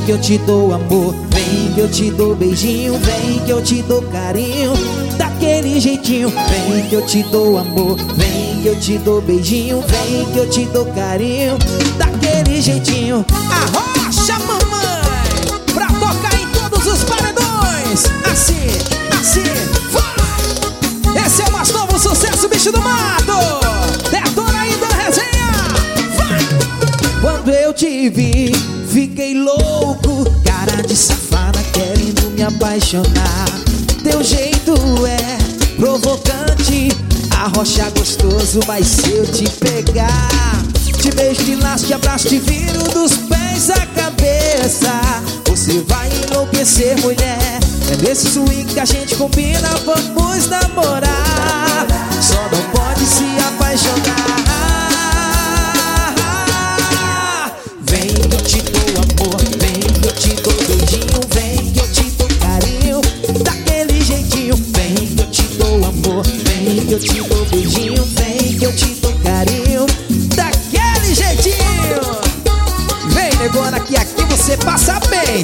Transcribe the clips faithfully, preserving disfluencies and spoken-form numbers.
que eu te dou amor, vem que eu te dou beijinho, vem que eu te dou carinho, daquele jeitinho. Vem que eu te dou amor, vem que eu te dou beijinho, vem que eu te dou carinho, daquele jeitinho. Arrocha, mamãe, pra tocar em todos os paredões. Assim, assim, vai. Esse é o mais novo sucesso, bicho do mato. Detona aí da resenha, vai. Quando eu te vi, fiquei louco, cara de safada querendo me apaixonar. Teu jeito é provocante, arrocha gostoso, mas se eu te pegar, te beijo, te laço, te abraço, te viro dos pés à cabeça, você vai enlouquecer, mulher. É nesse swing que a gente combina, vamos namorar. Só não pode se apaixonar. Vem que eu te dou amor, vem que eu te dou beijinho, vem que eu te dou carinho, daquele jeitinho. Vem que eu te dou amor, vem que eu te dou beijinho, vem que eu te dou carinho, daquele jeitinho. Vem, negona, que aqui você passa bem.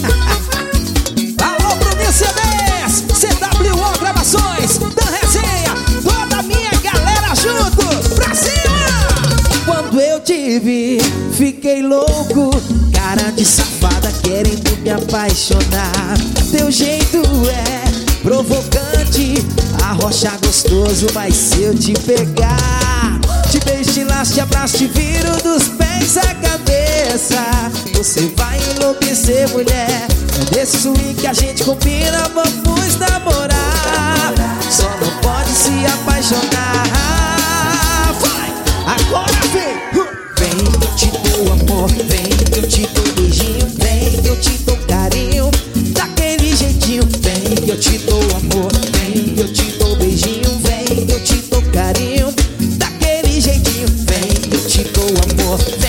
Alô, Bruninho C Ds, C W O Gravações, Dan Resenha, toda a minha galera junto, pra cima! Quando eu te vi, fiquei louco, cara de safada querendo me apaixonar. Teu jeito é provocante, arrocha gostoso, mas se eu te pegar, te beijo, te laço, te abraço, te viro dos pés à cabeça, você vai enlouquecer, mulher. É desse swing que a gente combina, vamos namorar. Só não pode se apaixonar. Vai, agora vem. Vem que eu te dou amor, vem que eu te dou beijinho, vem que eu te dou carinho, daquele jeitinho. Vem que eu te dou amor, vem que eu te dou beijinho, vem que eu te dou carinho, daquele jeitinho. Vem que eu te dou amor,